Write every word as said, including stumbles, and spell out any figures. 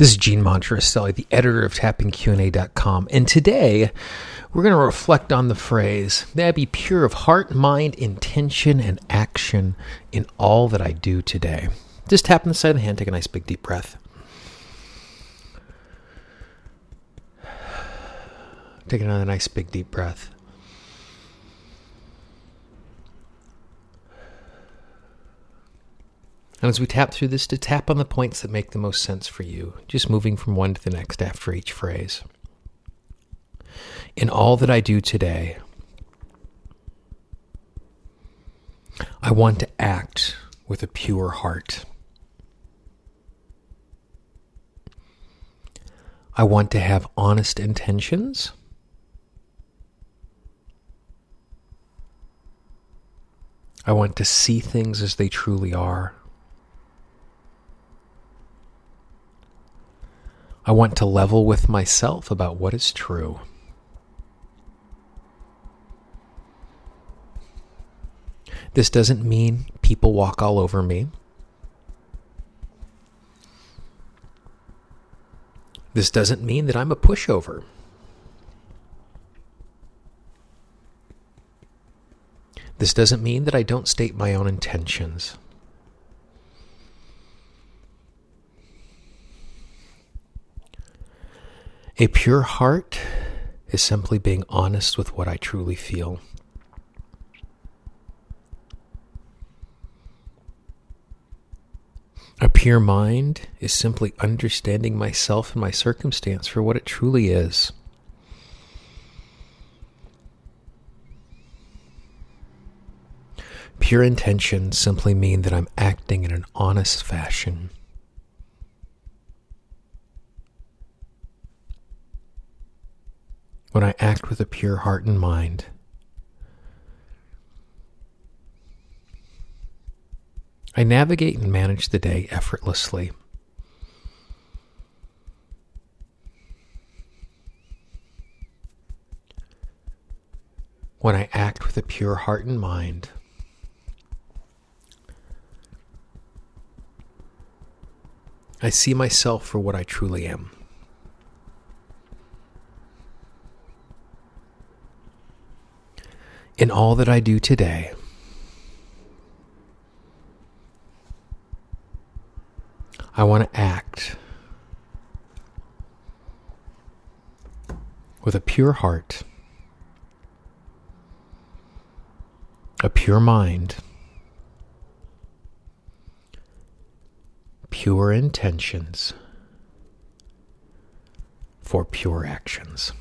This is Gene Montreselli, the editor of tapping Q and A dot com, and today we're going to reflect on the phrase, "May I be pure of heart, mind, intention, and action in all that I do today." Just tap on the side of the hand, take a nice big deep breath. Take another nice big deep breath. And as we tap through this, to tap on the points that make the most sense for you, just moving from one to the next after each phrase. In all that I do today, I want to act with a pure heart. I want to have honest intentions. I want to see things as they truly are. I want to level with myself about what is true. This doesn't mean people walk all over me. This doesn't mean that I'm a pushover. This doesn't mean that I don't state my own intentions. A pure heart is simply being honest with what I truly feel. A pure mind is simply understanding myself and my circumstance for what it truly is. Pure intentions simply mean that I'm acting in an honest fashion. When I act with a pure heart and mind, I navigate and manage the day effortlessly. When I act with a pure heart and mind, I see myself for what I truly am. In all that I do today, I want to act with a pure heart, a pure mind, pure intentions for pure actions.